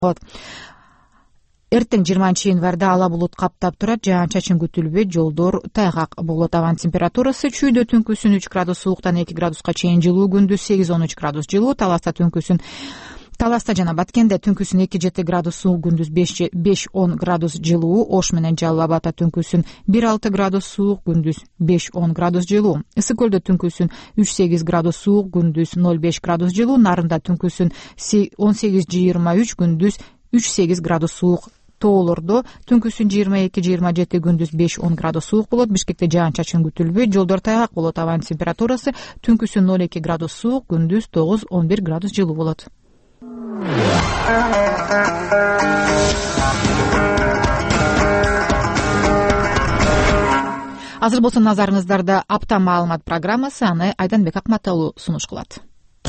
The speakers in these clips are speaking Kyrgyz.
Эртең 20-январда ала булут каптап турат, жаан-чачын күтүлбөйт, жолдор тайгак болот. Абанын температурасы чүйдө түнкүсүн 3 градус сууктан 2 градуска чейин жылуу, күндүз 8-13 градус жылуу. Таласта жана Баткенде түнкүсүн 2-7 градус суук, күндүз 5-10 градус жылуу. Ош менен Жалал Абадта түнкүсүн 1-6 градус суук, күндүз 5-10 градус жылуу. Ысык көлдө түнкүсүн 3-8 градус суук, күндүз 0-5 градус жылуу. Нарында түнкүсүн 18-23, күндүз 3-8 градус суук. Тоолордо түнкүсүн 22-27, күндүз 5-10 градус суук болот. Бишкекте жаан-чачын күтүлбөйт, жолдор тайгак болот. Абанын температурасы түнкүсүн 0-2 градус суук, күндүз 9-11 градус жылуу болот. Азыр болсо назарыңыздарда апта маалымат программасы, аны Айданбек Акматалы сунуш кылат.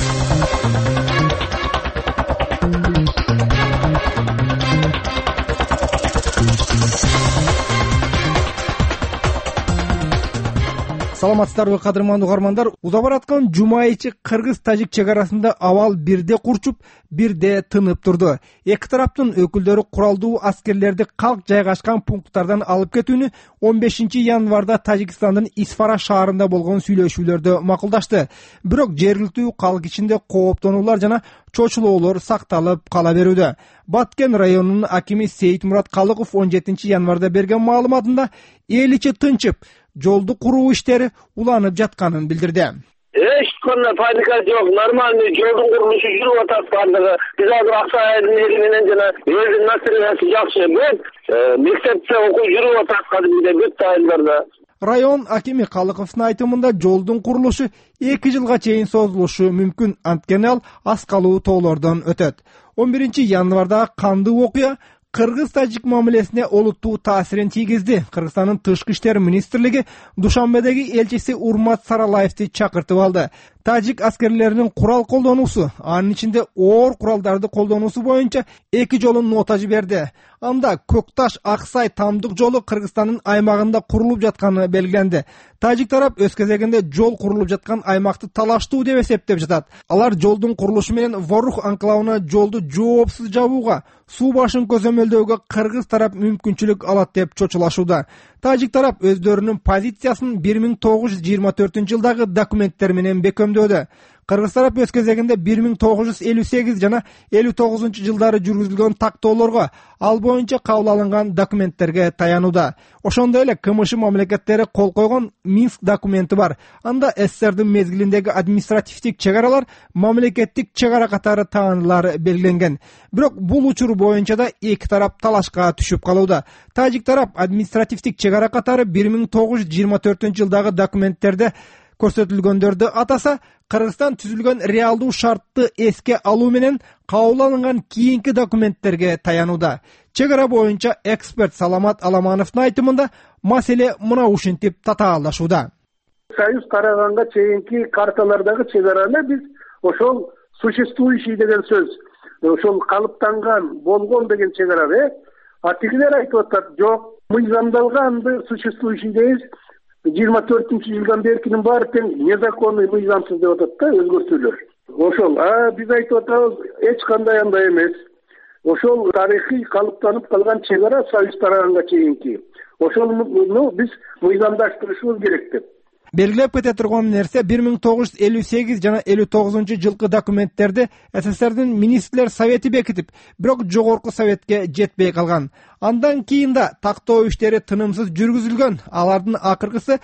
Саламатсыздарбы, кадырмандуу угармандар. Уза бараткан жума ичи кыргыз-тажик чек арасында абал бирде курчуп, бирде тынып турду. Эки тараптын өкүлдөрү куралдуу аскерлерди калк жайгашкан пункттардан алып кетүүнү 15-январда Тажикстандын Исфара шаарында болгон сүйлөшүүлөрдө макулдашты. Бирок жергиликтүү калк ичинде кооптонуулар жана чочулоолор сакталып кала берүүдө. Баткен районунун акими Сейитмурат Калыков 17-январда берген маалыматында эл ичи тынчып, жолду куруу иштери уланып жатканын билдирди. Эч кандай паника жок, нормальный жолдун курулушу жүрүп атат бардыгы. Биз азыр Аксайдын эли менен жана элдин настроениясы жакшы. Мектепте окуу жүрүп атат кадимгидей бүт айылдарда. Район акими Калыковдун айтымында жолдун курулушу 2 жылга чейин созулушу мүмкүн, анткени ал аскалуу тоолордон өтөт. 11-январда кандуу окуя кыргыз-тажик мамилесине олуттуу таасирин тийгизди. Кыргызстандын тышкы иштер министрлиги Душанбедеги элчиси Урмат Саралаевди чакыртып алды. Тажик аскерлеринин курал колдонуусу, анын ичинде оор куралдарды колдонуусу боюнча 2 жолун нота жиберди. Анда Көкташ Аксай Тамдык жолу Кыргызстандын аймагында курулуп жатканы белгиленди. Тажик тарап өз кезегинде жол курулуп жаткан аймакты талаштуу деп эсептеп жатат. Алар жолдун курулушу менен Ворух анклавына жолду жоопсуз жабууга, суу башын көзөмөлдөөгө кыргыз тарап мүмкүнчүлүк алат деп чочулашууда. Тажик тарап өздөрүнүн позициясын 1924-жылдагы документтер менен бекемдөөдө. Кыргыз тарап өз кезегинде 1958 жана 59-жылдары жүргүзүлгөн тактоолорго, ал боюнча кабыл алынган документтерге таянууда. Ошондой эле КМШ мамлекеттери кол койгон Минск документи бар. Анда СССРдин мезгилиндеги административдик чек аралар мамлекеттик чек ара катары таанылар белгиленген. Бирок бул учур боюнча да эки тарап талашка түшүп калууда. Тажик тарап административдик чек ара катары 1924-жылдагы документтерде көрсөтүлгөндөрдү атаса, Кыргызстан түзүлгөн реалдуу шартты эске алуу менен кабыл алынган кийинки документтерге таянууда. Чек ара боюнча эксперт Саламат Аламановдун айтымында маселе мына ушинтип татаалдашууда. Союз караганга чейинки карталардагы чек араны биз ошол существующий деген сөз, ошол калыптанган, болгон деген чек ара. А тигилер айтып атат, жок, мыйзамдалганды существующий дейбиз. 24-жылдан беркинин баары тең незаконный, мыйзамсыз деп атат да, өзгөртүүлөр. Ошол, биз айтып атабыз, эч кандай андай эмес. Ошол тарыхый калыптанып калган чек ара Союз тараганга чейинки. Ошону биз мыйзамдаштырышыбыз керек деп. Белгилеп кете турган нерсе 1958 жана 59-жылкы документтерди СССРдин министрлер совети бекитип, бирок жогорку советке жетпей калган. Андан кийин да тактоо иштери тынымсыз жүргүзүлгөн. Алардын акыркысы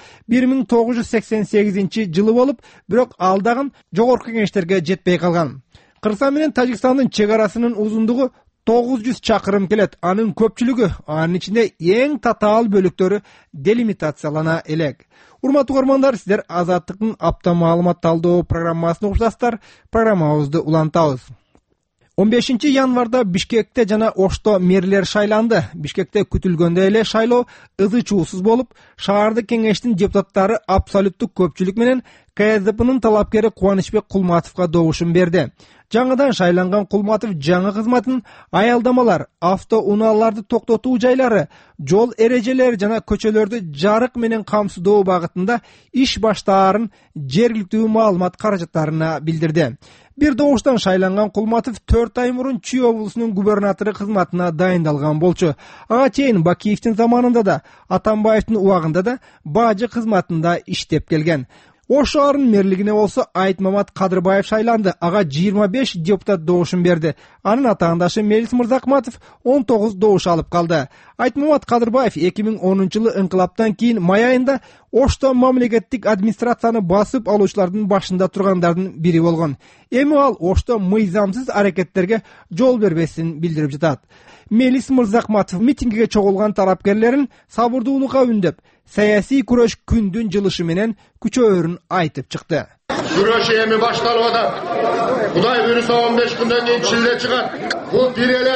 1988-жылы болуп, бирок ал дагы жогорку кеңештерге жетпей калган. Кыргызстан менен Тажикстандын чек арасынын узундугу 900 чакырым келет. Анын көпчүлүгү, анын ичинде эң татаал бөлүктөрү делимитациялана элек. Урматтуу угармандар, сиздер Азаттыктын апта маалымат талдоо программасын угуштасыздар. Программабызды улантабыз. 15-январда Бишкекте жана Ошто мэрлер шайланды. Бишкекте күтүлгөндөй эле шайлоо ызы чуусуз болуп, шаардык кеңештин депутаттары абсолюттук көпчүлүк менен КСДПнын талапкери Кубанычбек Кулматовго добушун берди. Жаңыдан шайланган Кулматов жаңы кызматын аялдамалар, авто унааларды токтотуу жайлары, жол эрежелери жана көчөлөрдү жарык менен камсыздоо багытында иш баштаарын жергиликтүү маалымат каражаттарына билдирди. Бир добуштан шайланган Кулматов 4 ай мурун Чүй облусунун губернатору кызматына дайындалган болчу. Ага чейин Бакиевдин заманында да, Атамбаевдин убагында да бажы кызматында иштеп келген. Ош шаарынын мэрлигине болсо Айтмамат Кадырбаев шайланды. Ага 25 депутат добушун берди. Анын атаандашы Мелис Мырзакматов 19 добуш алып калды. Айтмамат Кадырбаев 2010-жылы ыңкылаптан кийин май айында Ошто мамлекеттик администрацияны басып алуучулардын башында тургандардын бири болгон. Эми ал Ошто мыйзамсыз аракеттерге жол бербесин билдирип жатат. Мелис Мырзакматов митингге чогулган тарапкерлерин сабырдуулукка үндөп, саясий күрөш күндүн жылышы менен күчөөрүн айтып чыкты. Күрөш эми башталып атат. Кудай буйруса 15 күндөн кийин Чилде чыгат. Бул бир эле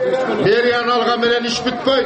мэрияны алган менен иш бүтпөйт.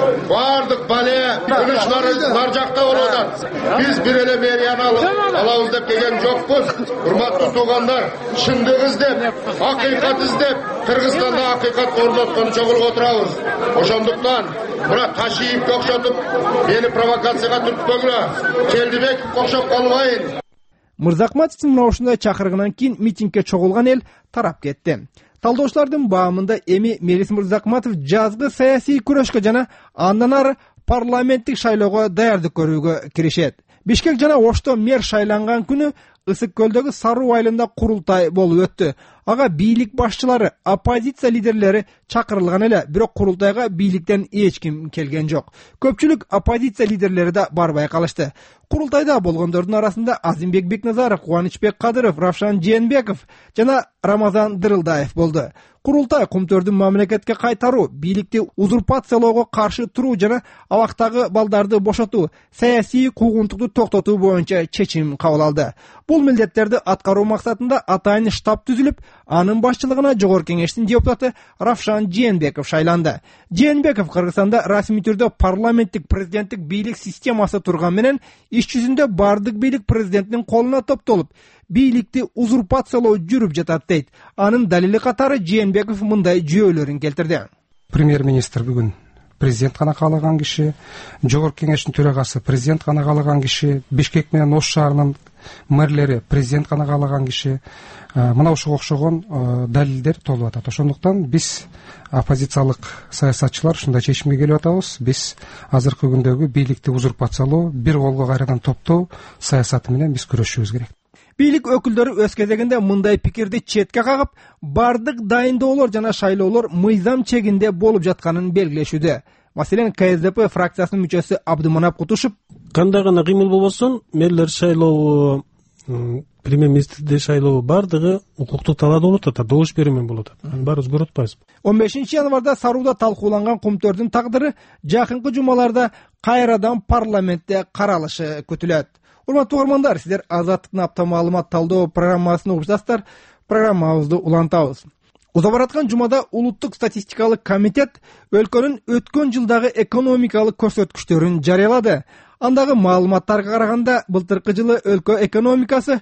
Бардык бале күрөшлөр бар жакта болуп атат. Биз бир эле мэрияны алабыз деп келген жокпуз. Урматтуу туугандар, чындык издеп, акыйкат издеп, Кыргызстанда акыйкат орноткон чогулуп отурабыз. Ошондуктан мына Ташиевге окшотуп, мени провокацияга түртпөңүлөр. Келдибековго окшоп калбайын. Мырзакматовдун мына ушундай чакырыгынан кийин митингге чогулган эл тарап кетти. Талдоочулардын баамында эми Мелис Мырзакматов жазгы саясий күрөшкө жана андан ары парламенттик шайлоого даярдык көрүүгө киришет. Бишкек жана Ошто мэр шайланган күнү Ысык көлдөгү Саруу айылында курултай болуп өттү. Ага бийлик башчылары, оппозиция лидерлери чакырылган эле, бирок курултайга бийликтен эч ким келген жок. Көпчүлүк оппозиция лидерлери да барбай калышты. Курултайда болгондордун арасында Азимбек Бекназаров, Кубанычбек Кадыров, Равшан Жээнбеков жана Рамазан Дырылдаев болду. Курултай кумтөрдүн мамлекетке кайтаруу, бийликти узурпациялоого каршы туруу жана абактагы балдарды бошотуу, саясий куугунтукту токтотуу боюнча чечим кабыл алды. Бул милдеттерди аткаруу максатында атайын штаб түзүлүп, анын башчылыгына Жогорку Кеңештин депутаты Равшан Жээнбеков шайланды. Жээнбеков Кыргызстанда расмий түрдө парламенттик президенттик бийлик системасы турган менен иш жүзүндө бардык бийлик президенттин колуна топтолуп, бийликти узурпациялоо жүрүп жатат дейт. Анын далили катары Жээнбеков мындай жүйөлөрүн келтирди. Премьер-министр бүгүн президент гана каалаган киши, Жогорку Кеңештин төрагасы президент гана каалаган киши, Бишкек менен Ош шаарынын мэрлери президент гана каалаган киши. Мына ошого окшогон далилдер толуп атат. Ошондуктан биз оппозициялык саясатчылар ушундай чечимге келип атабыз. Биз азыркы күндөгү бийликти узурпациялоо, бир колго кайрадан топтоо саясаты менен биз күрөшүбүз керек. Бийлик өкүлдөрү өз кезегинде мындай пикирди четке кагып, бардык дайындоолор жана шайлоолор мыйзам чегинде болуп жатканын белгилешүүдө. Маселен, КСДП фракциясынын мүчөсү Абдыманап Кутушев: кандай гана кыймыл болбосун, мэрлер шайлообу, премьер-министрди шайлообу бардыгы укуктук талаада болуп атат, добуш берүү менен болуп атат. Баарыбыз көрүп атпайбызбы? 15 январда Сарууда талкууланган кумтөрдүн тагдыры жакынкы жумаларда кайрадан парламентте каралышы күтүлөт. Урматтуу угармандар, сиздер Азаттыктын апта маалымат талдоо программасын угуп жатасыздар. Программабызды улантабыз. Уза бараткан жумада Улуттук статистикалык комитет өлкөнүн өткөн жылдагы экономикалык көрсөткүчтөрүн жарыялады. Андагы маалыматтарга караганда, былтыркы жылы өлкө экономикасы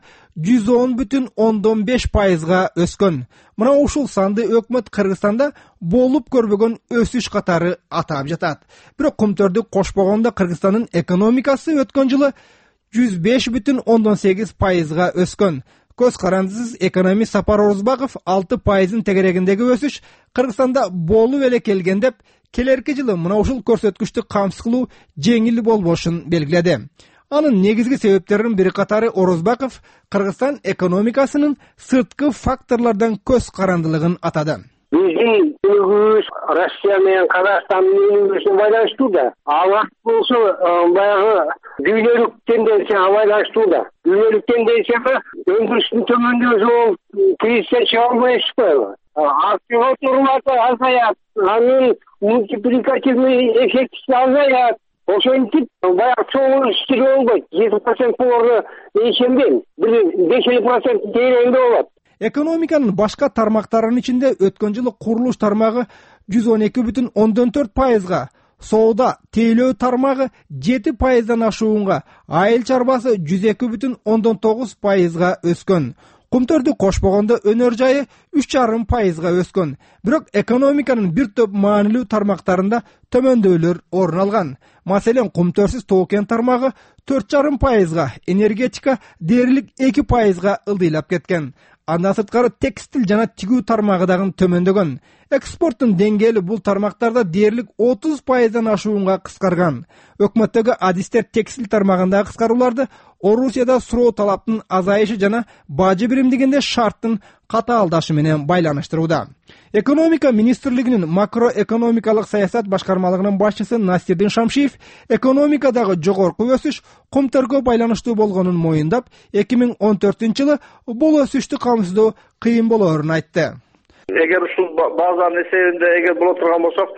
110,5%га өскөн. Мына ушул санды өкмөт Кыргызстанда болуп көрбөгөн өсүш катары атап жатат. Бирок кумтөрдү кошпогондо Кыргызстандын экономикасы өткөн жылы 105,8%га өскөн. Көз карандысыз экономист Сапар Орозбаков 6%-ын тегерегиндеги өсүш Кыргызстанда болуп эле келген деп, келерки жылы мына ушул көрсөткүчтү камсыз кылуу жеңил болбошун белгиледи. Анын негизги себептеринин бири катары Орозбаков Кыргызстан экономикасынын сырткы факторлордон көз карандылыгын атады. Биздин өлкөбүз Россия менен Казакстандын өлкөсүнө байланыштуу да. Ал болсо баягы дүйнөлүк тенденцияга байланыштуу да. Дүйнөлүк тенденцияга өндүрүштүн төмөндөшү кризистен чыга албайбызбы? Активдүү турматы азаят, анын мультипликативный эффекти азаят. Ошентип баягы чоң өсүштөр болбойт. 7% болорду ишенбейм. 5% тегерегинде болот. Экономиканын башка тармактарынын ичинде өткөн жылы курулуш тармагы 112,4%га, Соода тейлөө тармагы 7%дан ашуунга, айыл чарбасы 102,9%га өскөн. Кумтөрдү кошпогондо өнөр жайы 3,5%га өскөн. Бирок экономиканын бир топ маанилүү тармактарында төмөндөөлөр орун алган. Маселен, кумтөрсүз токен тармагы 4,5%га, энергетика дээрлик 2%га ылдыйлап кеткен. Андан сырткары текстил жана тигүү тармагы дагы төмөндөгөн. Экспорттун деңгээли бул тармактарда дээрлик 30%дан ашуунга кыскарган. Өкмөттөгү адистер текстил тармагындагы кыскарууларды Орусияда суроо талаптын азайышы жана бажы биримдигинде шарттын катаалдашы менен байланыштырууда. Экономика министрлигинин макроэкономикалык саясат башкармалыгынын башчысы Насирдин Шамшиев экономикадагы жогорку өсүш кумтөргө байланыштуу болгонун моюндап, 2014-жылы бул өсүштү камсыздоо кыйын болоорун айтты. Эгер ушул базанын эсебинде эгер боло турган болсок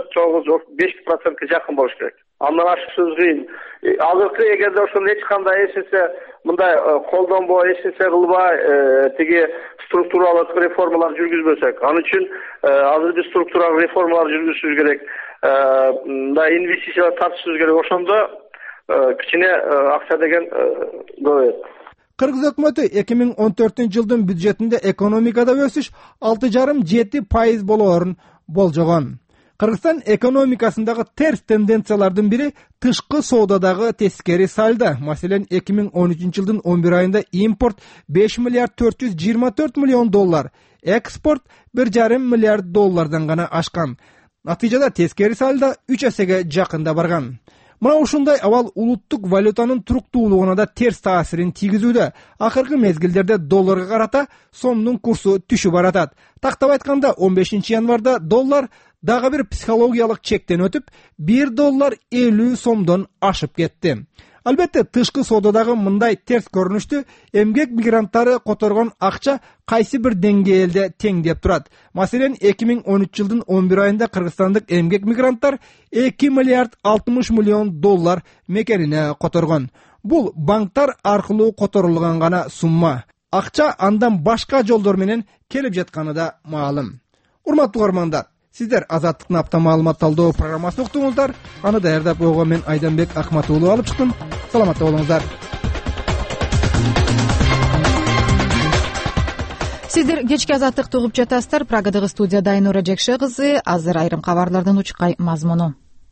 4-5%га жакын болуш керек. Андан ашыгысыз кыйын. Азыркы эгерде ошону эч кандай эчнерсе мындай колдонбой, эчнерсе кылбай, тиги структуралык реформалар жүргүзбөсөк, ал үчүн азыр биз структуралык реформалар жүргүзүшүбүз керек. Мындай инвестициялар тартышыбыз керек. Ошондо кичине акча деген көбөйөт. Кыргыз өкмөтү 2014-жылдын бюджетинде экономикада өсүш 6,5-7% болоорун болжогон. Кыргызстан экономикасындагы терс тенденциялардын бири тышкы соодадагы тескери сальдо. Маселен, 2013-жылдын 11 айында импорт 5 миллиард 424 миллион доллар, экспорт 1,5 миллиард доллардан гана ашкан. Натыйжада тескери сальдо 3 эсеге жакында барган. Мына ушундай абал улуттук валютанын туруктуулугуна да терс таасирин тийгизүүдө. Акыркы мезгилдерде долларга карата сомдун курсу түшүп баратат. Тактап айтканда 15-январда доллар дагы бир психологиялык чектен өтүп, $1.50 сомдон ашып кетти. Албетте, тышкы соодадагы мындай терс көрүнүштү эмгек мигранттары которгон акча кайсы бир деңгээлде теңдеп турат. Маселен, 2013-жылдын 11 айында кыргызстандык эмгек мигранттар 2 миллиард 60 миллион доллар мекенине которгон. Бул банктар аркылуу которулган гана сумма. Акча андан башка жолдор менен келип жатканы да маалым. Урматтуу угармандар, сиздер Азаттыктын апта маалымат талдоо программасын уктуңуздар. Аны даярдап койгон мен Айданбек Акмат уулу алып чыктым. Саламатта болуңуздар. Сиздер кечки Азаттыкты угуп жатасыздар. Прагадагы студияда Айнура Жекше кызы. Азыр айрым кабарлардын учкай мазмуну.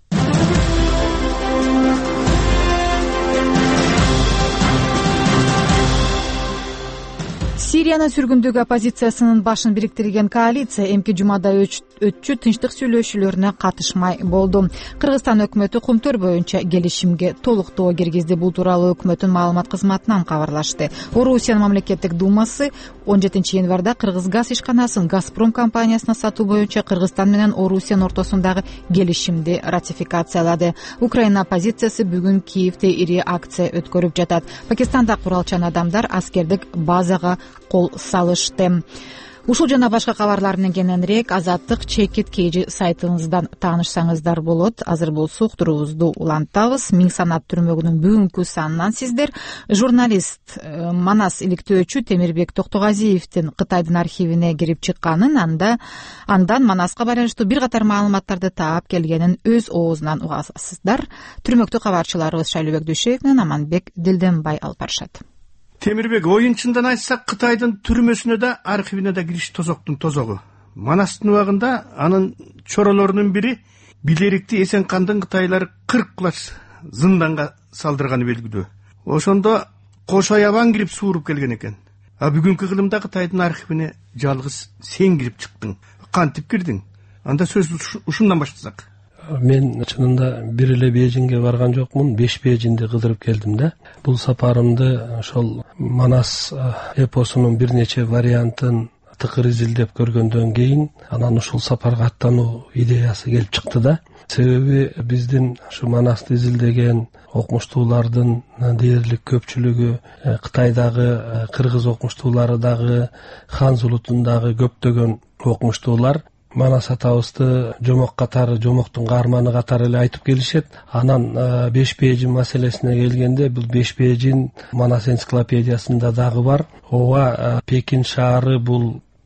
Сириянын сүргүндөгү оппозициясынын башын бириктирген коалиция эмки жумада өтчү тынчтык сүйлөшүүлөрүнө катышмай болду. Кыргызстан өкмөтү кумтөр боюнча келишимге толуктоо киргизди. Бул тууралуу өкмөттүн маалымат кызматынан кабарлашты. Орусиянын мамлекеттик думасы 17-январда Кыргыз газ ишканасын Газпром компаниясына сатуу боюнча Кыргызстан менен Орусиянын ортосундагы келишимди ратификациялады. Украина оппозициясы бүгүн Киевде ири акция өткөрүп жатат. Пакистанда куралчан адамдар аскердик базага кол салышты. Ушул жана башка кабарлар менен кененирээк Азаттык чекит KG сайтыбыздан таанышсаңыздар болот. Азыр болсо уктуруубузду улантабыз. Миң санат түрмөгүнүн бүгүнкү санынан сиздер журналист Манас иликтөөчү Темирбек Токтогазиевдин Кытайдын архивине кирип чыкканын, андан Манаска байланыштуу бир катар маалыматтарды таап келгенин өз оозунан угасыздар. Түрмөктүү кабарчыларыбыз Шайлообек Дүйшөев менен Аманбек Дилденбай алып барышат. Темирбек, оюнчундан айтсак, Кытайдын түрмөсүнө да, архивине да кириш тозоктун тозогу. Манастын убагында анын чоролорунун бири Билерикти Эсенкандын кытайлары 40 класс зынданга салдырганы белгилүү. Ошондо кош аябан кирип сууруп келген экен. А бүгүнкү кылымда Кытайдын архивине жалгыз сен кирип чыктың. Кантип кирдиң? Анда сөздү ушундан баштасак. Мен чынында бир эле Бейжиңге барган жокмун, 5 Бейжиңди кыдырып келдим да. Бул сапарымды ошол Манас эпосунун бир нече вариантын тыкыр изилдеп көргөндөн кийин анан ушул сапарга аттануу идеясы келип чыкты да. Себеби биздин ушу Манасты изилдеген окумуштуулардын дээрлик көпчүлүгү Кытайдагы кыргыз окумуштуулары дагы, Ханз улутундагы көптөгөн окумуштуулар Манас атабызды жомок катары, жомоктун каарманы катары эле айтып келишет. Анан 5 Бейжиң маселесине келгенде, бул 5 Бейжиң Манас энциклопедиясында дагы бар. Ооба, Пекин шаары бул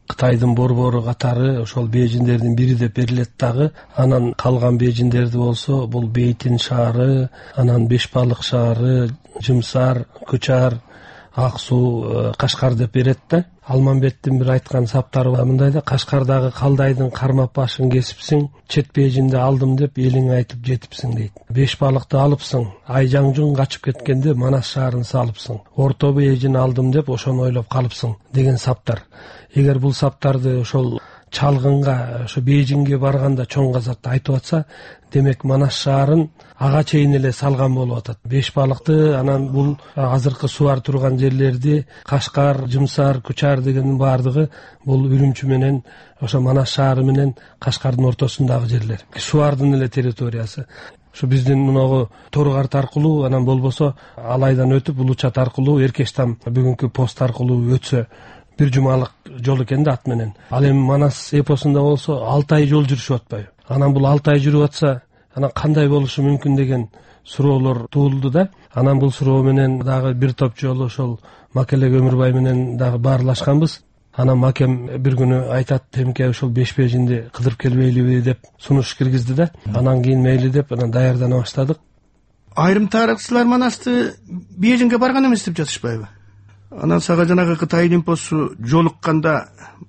Кытайдын борбору катары ошол бейжиндердин бири деп берилет дагы. Анан калган бейжиндерди болсо бул Бейтин шаары, анан Беш балык шаары, Жымсар, Кучар, Ак суу, Кашкар деп берет да. Алмамбеттин бир айткан саптары бар мындай да: Кашкардагы калдайдын кармап башын кесипсиң, чет бейжинди алдым деп элиң айтып жетипсиң дейт. Беш балыкты алыпсың, Айжаңжун качып кеткенде Манас шаарын салыпсың. Орто бейжин алдым деп ошону ойлоп калыпсың деген саптар. Эгер бул саптарды ошол чалгынга, ошо Бейжиңге барганда чоң казатта айтып атса, демек Манас шаарын ага чейин эле салган болуп атат. Беш балыкты, анан бул азыркы сууар турган жерлерди, Кашкар, Жымсар, Кучар дегенин баардыгы бул Үрүмчү менен ошо Манас шаары менен Кашкардын ортосундагы жерлер. Сууардын эле территориясы. Ошо биздин муногу Торгарт аркылуу, анан болбосо Алайдан өтүп Улучат аркылуу, Эркештам бүгүнкү пост аркылуу өтсө бир жумалык жол экен да ат менен. Ал эми Манас эпосунда болсо 6 ай жол жүрүшүп атпайбы? Анан бул 6 ай жүрүп атса, анан кандай болушу мүмкүн деген суроолор туулду да. Анан бул суроо менен дагы бир топ жолу ошол Макеле Көмүрбай менен дагы баарлашканбыз. Анан Макем бир күнү айтат: "Темке, ошол беш бейжинди кыдырып келбейлиби?" деп сунуш киргизди да. Анан кийин мейли деп анан даярдана баштадык. Айрым тарыхчылар Манасты Бейжиңге барган эмес деп жатышпайбы? Анан сага жанагы Кытай импосу жолукканда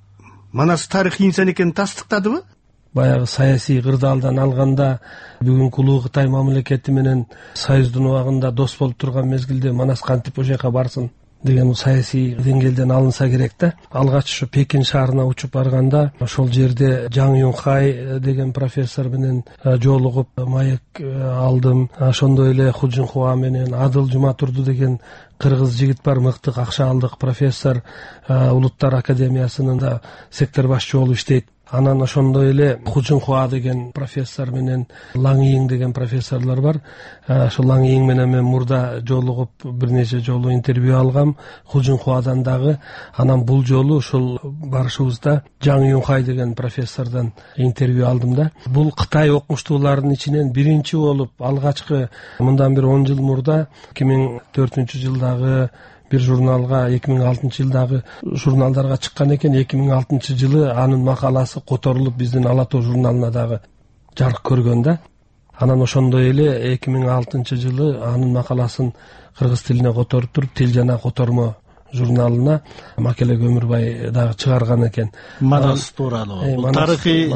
Манас тарыхый инсан экенин тастыктадыбы? Баягы саясий кырдаалдан алганда, бүгүнкү улуу Кытай мамлекети менен союздун убагында дос болуп турган мезгилде Манас кантип ошол жака барсын деген саясий деңгээлден алынса керек да. Алгач ушу Пекин шаарына учуп барганда, ошол жерде Жаң Юнхай деген профессор менен жолугуп маек алдым. Ошондой эле Ху Жинхуа менен Адыл Жуматурду деген кыргыз жигит бар, мыкты акчалык профессор, Улуттар академиясынын да сектор башчы болуп иштейт. Анан ошондой эле Ху Жинхуа деген профессор менен Лаң Йиң деген профессорлор бар. Ошол Лаң Йиң менен мен мурда жолугуп бир нече жолу интервью алгам, Ху Жинхуадан дагы. Анан бул жолу ушул барышыбызда Жаң Юнхай деген профессордон интервью алдым да. Бул Кытай окумуштууларынын ичинен биринчи болуп алгачкы мындан бир 10 жыл мурда 2004-жылдагы бир журналга, 2006-жылдагы журналдарга чыккан экен. 2006-жылы анын макаласы которулуп биздин Ала Тоо журналына дагы жарык көргөн да. Анан ошондой эле 2006-жылы анын макаласын кыргыз тилине которуп туруп Тил жана Котормо журналына Макеле Көмүрбай дагы чыгарган экен. Манас тууралуу. Тарыхый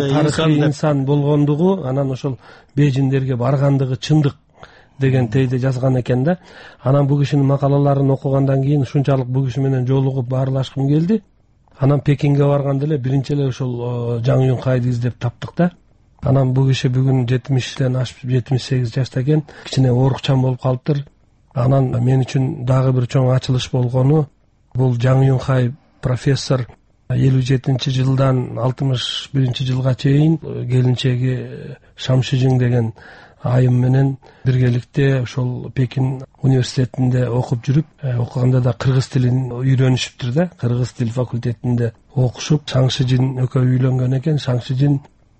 инсан болгондугу, анан ошол бейжиндерге баргандыгы чындык деген тейде жазган экен да. Анан бул кишинин макалаларын окугандан кийин ушунчалык бул киши менен жолугуп баарлашкым келди. Анан Пекинге барганда эле биринчи эле ошол Жаң Юнхайды издеп таптык да. Анан бул киши бүгүн 70ден ашып 78 жашта экен. Кичине оорукчан болуп калыптыр. Анан мен үчүн дагы бир чоң ачылыш болгону, бул Жаң Юнхай профессор 57-жылдан 61-жылга чейин келинчеги Шамшижиң деген айым менен биргеликте ошол Пекин университетинде окуп жүрүп, окуганда да кыргыз тилин үйрөнүшүптүр да. Кыргыз тил факультетинде окушуп, Шаңшижин экөө үйлөнгөн экен. Шаңшижин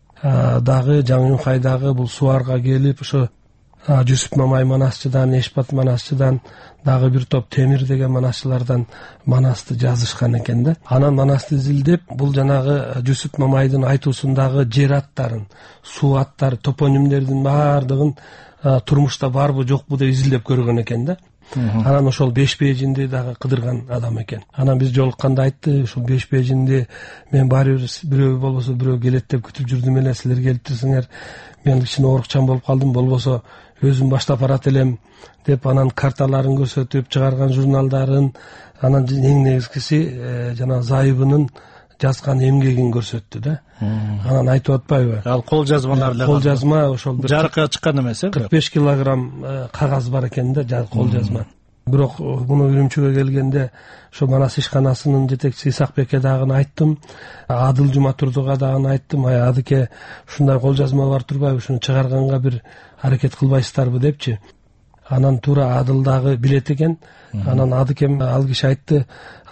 дагы Жаң Юнхай дагы бул сууарга келип, ошо Жусуп Мамай манасчыдан, Эшбат манасчыдан, дагы бир топ Темир деген манасчылардан Манасты жазышкан экен да. Анан Манасты изилдеп, бул жанагы Жусуп Мамайдын айтуусундагы жер аттарын, суу аттары, топонимдердин баардыгын турмушта барбы жокпу деп изилдеп көргөн экен да. Анан ошол беш бейжинди дагы кыдырган адам экен. Анан биз жолукканда айтты: "Ушул беш бейжинди мен баары бирөө болбосо бирөө келет деп күтүп жүрдүм эле, силер келиптирсиңер. Мен кичине оорукчан болуп калдым, болбосо өзүм баштап барат элем" деп анан карталарын көрсөтүп, чыгарган журналдарын, анан эң негизгиси жана Зайыбынын жазган эмгегин көрсөттү да. Анан айтып атпайбы? Ал кол жазмалар эле. Кол жазма ошол бир жарыкка чыккан эмес, 45 килограмм кагаз бар экен да, кол жазма. Бирок муну Үрүмчүгө келгенде ошо Манас ишканасынын жетекчиси Исакбекке дагы айттым, Адыл Жуматурдуга дагы айттым: "Адыке, ушундай кол жазма бар турбайбы, ушуну чыгарганга бир аракет кылбайсыздарбы" депчи. Анан туура Адыл дагы билет экен. Анан Адыкем ал киши айтты: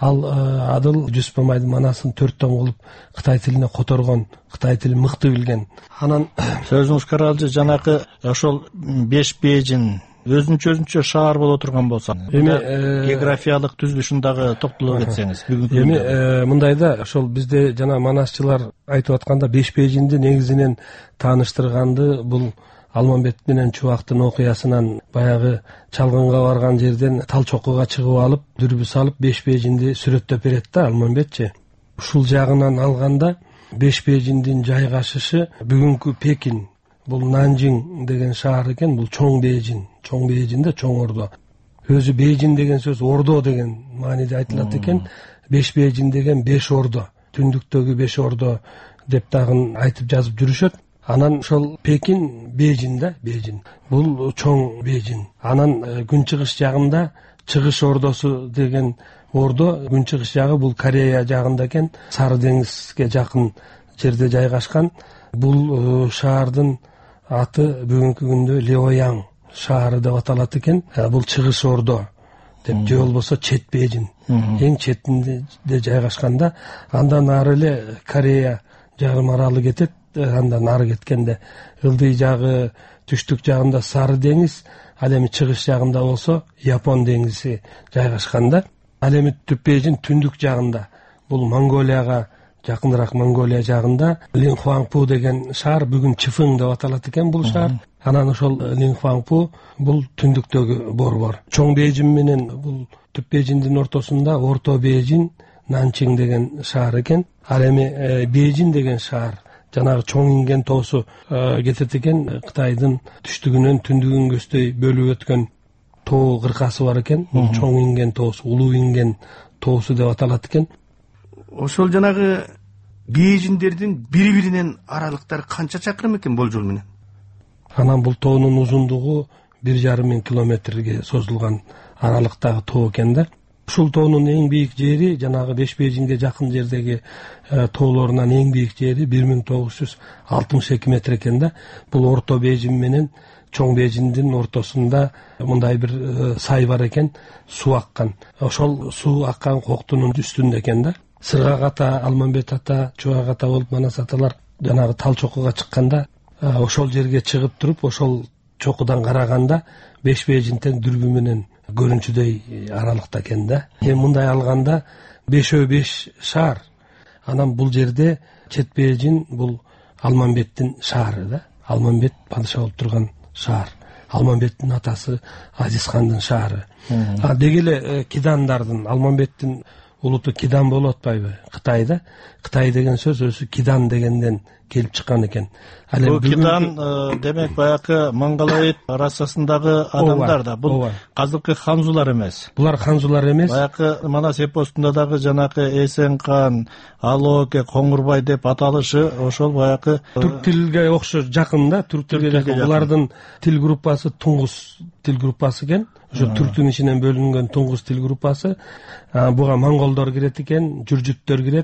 Адыл Жусуп Мамайдын манасын 4 том кылып Кытай тилине которгон, Кытай тилин мыкты билген. Анан сөзүңүз каралжы, жанакы ошол беш бейжин өзүнчө шаар боло турган болсо географиялык түзүлүшүн дагы токтоло кетсеңиз. Эми мындайда ошол бизде жана манасчылар айтып атканда Беш Бейжинди негизинен тааныштырганды бул Алмамбет менен Чубактын окуясынан баягы чалгынга барган жерден тал чокуга чыгып алып, дүрбү салып Беш Бейжинди сүрөттөп берет да Алмамбетчи. Ушул жагынан алганда Беш Бейжиндин жайгашышы бүгүнкү Пекин, бул Нанжиң деген шаар экен, бул чоң Бейжин. Чоң Бейжинде чоң ордо. Өзү Бейжин деген сөз ордо деген мааниде айтылат экен. Беш Бейжин деген 5 ордо, түндүктөгү 5 ордо деп дагы айтып жазып жүрүшөт. Анан ошол Пекин Бейжин да, Бейжин. Бул чоң Бейжин. Анан күнчыгыш жагында Чыгыш ордосу деген ордо, күнчыгыш жагы бул Корея жагында экен, Сары деңизге жакын жерде жайгашкан. Бул шаардын аты бүгүнкү күндө Леояң шаары деп аталат экен. Бул Чыгыш ордо деп, же болбосо Чет Бейжин. Эң четинде жайгашканда, андан ары эле Корея жарым аралы кетет. Андан ары кеткенде ылдый жагы, түштүк жагында Сары деңиз, ал эми чыгыш жагында болсо Япон деңизи жайгашканда. Ал эми Түп Бейжин түндүк жагында, бул Монголияга жакыныраак, Монголия жагында Линхуангпу деген шаар, бүгүн Чифың деп аталат экен бул шаар. Анан ошол Линхуангпу бул түндүктөгү борбор. Чоң Бейжин менен бул Түп Бейжиндин ортосунда Орто Бейжин, Нанчиң деген шаар экен. Ал эми Бейжин деген шаар жанагы чоң инген тоосу кетет экен. Кытайдын түштүгүнөн түндүгүн көздөй бөлүп өткөн тоо кыркасы бар экен. Бул чоң инген тоосу, улуу инген тоосу деп аталат экен. Ошол жанагы Бейжиндердин бири-биринен аралыктары канча чакырым экен болжол менен? Анан бул тоонун узундугу 1,5 километрге созулган аралыктагы тоо экен да. Ушул тоонун эң бийик жери, жанагы Беш Бейжинге жакын жердеги тоолорунан эң бийик жери 1962 метр экен да. Бул Орто Бейжин менен Чоң Бейжиндин ортосунда мындай бир сай бар экен, суу аккан. Ошол суу аккан коктунун үстүндө экен да. Сыргак ата, Алмамбет ата, Чубак ата болуп Манас аталар жанагы тал чокуга чыкканда, ошол жерге чыгып туруп, ошол чокудан караганда Беш Бейжинден дүрбү менен көрүнчүдөй аралыкта экен да. Мындай алганда 5/5 шаар. Анан бул жерде Чет Бейжин бул Алмамбеттин шаары да. Алмамбет падыша болуп турган шаар. Алмамбеттин атасы Азизхандын шаары. Деги эле Кидандардын, Алмамбеттин улуту Кидан болуп атпайбы Кытайда? Кытай деген сөз өзү Кидан дегенден келип чыккан экен. Бул Кидан демек баягы монголоид расасындагы адамдар да. Бул азыркы ханзулар эмес. Булар ханзулар эмес. Баягы Манас эпосунда дагы жанагы Эсенкан, Алоке, Коңурбай деп аталышы ошол баягы түрк тилге окшош, жакын да, түрк тилге жакын. Булардын тил группасы Туңгус тил группасы экен. Ошо түрктүн ичинен бөлүнгөн Туңгус тил группасы. Буга монголдор кирет экен, жүржүттөр кирет,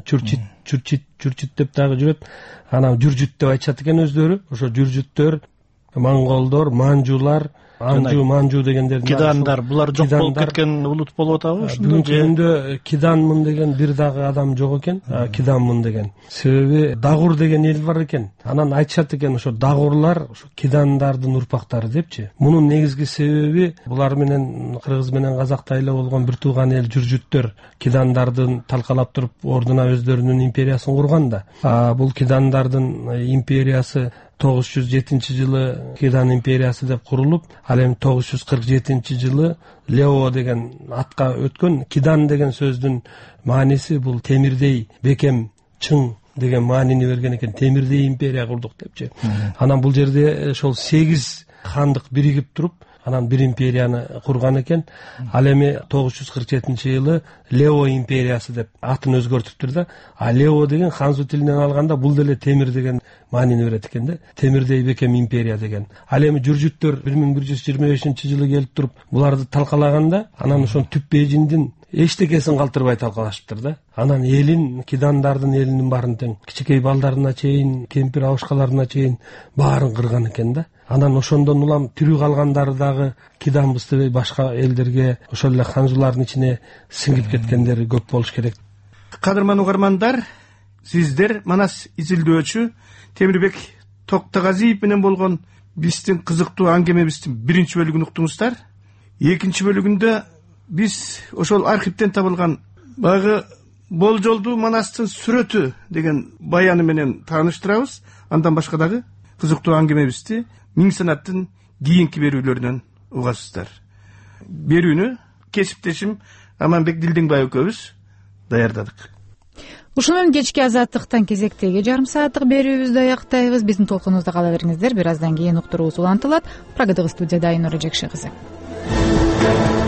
чүрчит деп дагы жүрөт. Анан жүржүт деп айтышат экен өздөрү. Ошо жүржүттөр, монголдор, манжулар, манжу дегендердин Кидандар, булар жок болуп кеткен улут болуп атабы ушунда? Бүгүнкү күндө Киданмын деген бир дагы адам жок экен. Киданмын деген. Себеби Дагур деген эл бар экен. Анан айтышат экен ошо Дагурлар ошо Кидандардын урпактары депчи. Мунун негизги себеби булар менен кыргыз менен казактай эле болгон бир тууган эл жүржүттөр Кидандардын талкалап туруп ордуна өздөрүнүн империясын курган да. Бул Кидандардын империясы 907-жылы Кидан империясы деп курулуп, ал эми 947-жылы Лео деген атка өткөн. Кидан деген сөздүн мааниси бул темирдей, бекем, чың деген маанини берген экен. Темирдей империя курдук депчи. Анан бул жерде ошол 8 хандык биригип туруп, анан бир империяны курган экен. Ал эми 947-жылы Лео империясы деп атын өзгөртүптүр да. Лео деген ханзу тилинен алганда бул деле темир деген маанини берет экен да. Темирдей бекем империя деген. Ал эми жүржүттөр 1125-жылы келип туруп буларды талкалаганда, анан ошон Түп Бейжиндин эчтекесин калтырбай талкалашыптыр да. Анан элин, Кидандардын элинин баарын тең, кичинекей балдарына чейин, кемпир абышкаларына чейин баарын кырган экен да. Анан ошондон улам тирүү калгандары дагы Киданбыз дебей башка элдерге, ошол эле ханзулардын ичине сиңип кеткендери көп болуш керек. Кадырман угармандар, сиздер Манас изилдөөчү Темирбек Токтогазиев менен болгон биздин кызыктуу аңгемебиздин биринчи бөлүгүн уктуңуздар. Экинчи бөлүгүндө биз ошол архивден табылган баягы болжолдуу Манастын сүрөтү деген баяны менен тааныштырабыз. Андан башка дагы кызыктуу аңгемебизди Миң санаттын кийинки берүүлөрүнөн угасыздар. Берүүнү кесиптешим Аманбек Дилдеңбаев экөөбүз даярдадык. Ушуну менен кечки азаттыктан кезектеги жарым сааттык берүүбүздү аяктайбыз. Биздин толкунубузда кала бериңиздер. Бир аздан кийин уктуруубуз улантылат. Программабыз студияда Айнура Жекши кызы.